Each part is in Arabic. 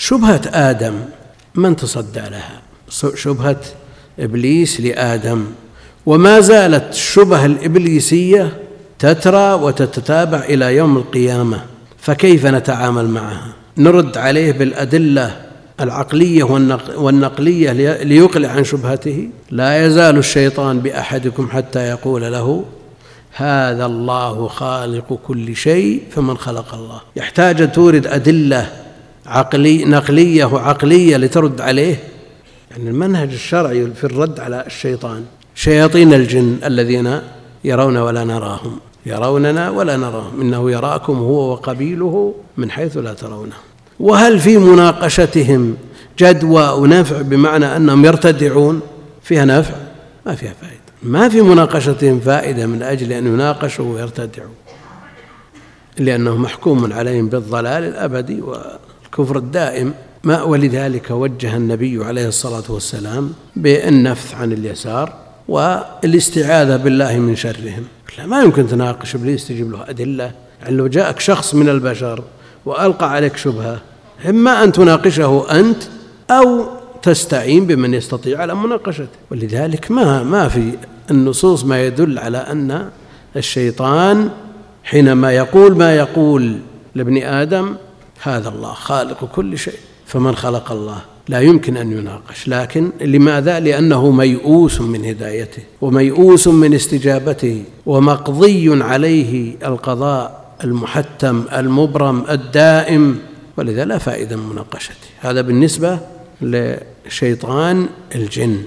شبهة آدم من تصدى لها؟ شبهة إبليس لآدم، وما زالت الشبهة الإبليسية تترى وتتتابع إلى يوم القيامة، فكيف نتعامل معها؟ نرد عليه بالأدلة العقلية والنقلية ليقلع عن شبهته؟ لا يزال الشيطان بأحدكم حتى يقول له هذا الله خالق كل شيء فمن خلق الله. يحتاج أن تورد أدلة نقلية وعقلية لترد عليه. يعني المنهج الشرعي في الرد على الشيطان شياطين الجن الذين يرون ولا نراهم، يروننا ولا نراهم، إنه يراكم هو وقبيله من حيث لا ترونه. وهل في مناقشتهم جدوى ونفع بمعنى أنهم يرتدعون؟ فيها نفع؟ ما فيها فائدة. ما في مناقشتهم فائدة من أجل أن يناقشوا ويرتدعوا، لأنه محكوم عليهم بالضلال الأبدي والكفر الدائم. ولذلك وجه النبي عليه الصلاة والسلام بالنفث عن اليسار والاستعاذة بالله من شرهم. ما يمكن تناقش إبليس تجيب له أدلة. يعني لو جاءك شخص من البشر وألقى عليك شبهة، إما أن تناقشه أنت أو تستعين بمن يستطيع على مناقشته. ولذلك ما في النصوص ما يدل على أن الشيطان حينما يقول ما يقول لابن آدم هذا الله خالق كل شيء فمن خلق الله، لا يمكن أن يناقش. لكن لماذا؟ لأنه ميؤوس من هدايته وميؤوس من استجابته ومقضي عليه القضاء المحتم المبرم الدائم، ولذا لا فائدة من مناقشته. هذا بالنسبة لشيطان الجن.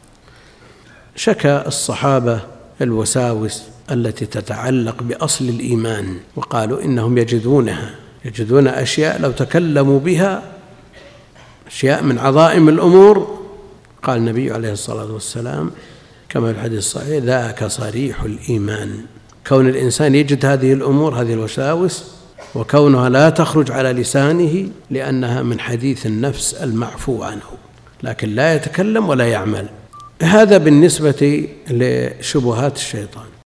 شكى الصحابة الوساوس التي تتعلق بأصل الإيمان، وقالوا إنهم يجدون أشياء لو تكلموا بها، أشياء من عظائم الأمور. قال النبي عليه الصلاة والسلام كما في الحديث الصحيح ذاك صريح الإيمان. كون الإنسان يجد هذه الأمور، هذه الوساوس، وكونها لا تخرج على لسانه لأنها من حديث النفس المعفو عنه، لكن لا يتكلم ولا يعمل. هذا بالنسبة لشبهات الشيطان.